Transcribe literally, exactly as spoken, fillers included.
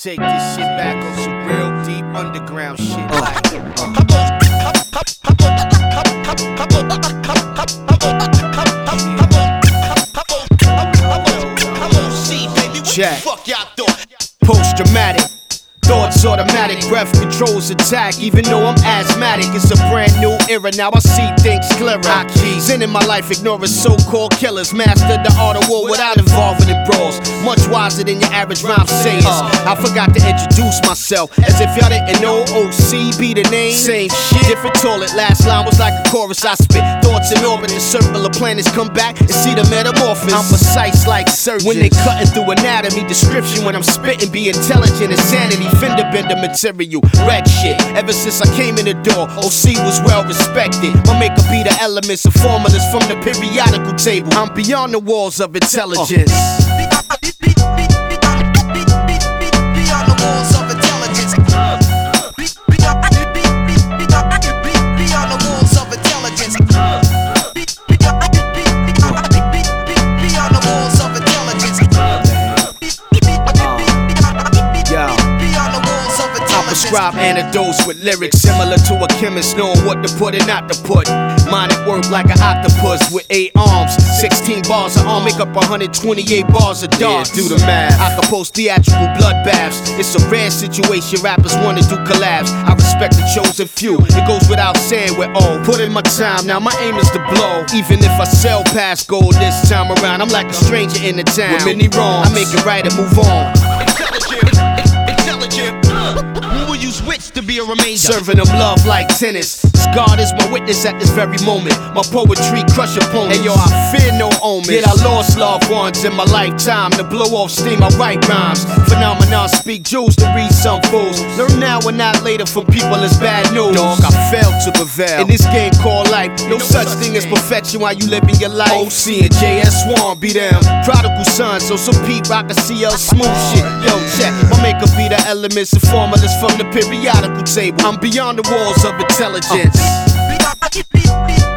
Take this shit back on some real deep underground shit. Like, check. Fuck y'all thought. Post-dramatic. Thoughts automatic, breath controls attack. Even though I'm asthmatic, it's a brand new era. Now I see things clearer. I keep Zen in my life, ignoring so-called killers. Mastered the art of war without involving in brawls. Much wiser than your average rhyme sayers. I forgot to introduce myself, as if y'all didn't know O C be the name. Same shit, different toilet. Last line was like a chorus. I spit thoughts in orbit. The circle of planets come back and see the metamorphosis. I'm precise like surgeons when they cutting through anatomy. Description when I'm spitting, be intelligent, insanity. Fender bender material, red shit. Ever since I came in the door, O C was well respected. My makeup be the elements and formulas from the periodical table. I'm beyond the walls of intelligence. Beyond the walls of intelligence. Beyond the walls of intelligence. Beyond the walls of intelligence. Prescribe antidotes with lyrics similar to a chemist knowing what to put and not to put. Mine at work like an octopus with eight arms. Sixteen bars of arm make up one hundred twenty-eight bars of darts. Yeah, do the math. I compose theatrical bloodbaths. It's a rare situation rappers wanna do collabs. I respect the chosen few. It goes without saying we're all put in my time. Now my aim is to blow. Even if I sell past gold this time around, I'm like a stranger in the town. With many wrongs, I make it right and move on. Intelligent, intelligent. Who will you switch to be a remainder? Serving them love like tennis. God is my witness at this very moment. My poetry crush opponents. Hey yo, I fear no omens. Yet I lost loved ones in my lifetime. To blow off steam, I write rhymes. Phenomenon speak jewels to read some fools. Learn now and not later from people as bad news. Dog, I failed to prevail in this game called life. No such thing as perfection while you living your life. O C and J S Swan be them prodigal sons. So some Pete Rock and C L smooth shit. Yo, check. My makeup be the elements and formulas from the periodical table. I'm beyond the walls of intelligence. Uh.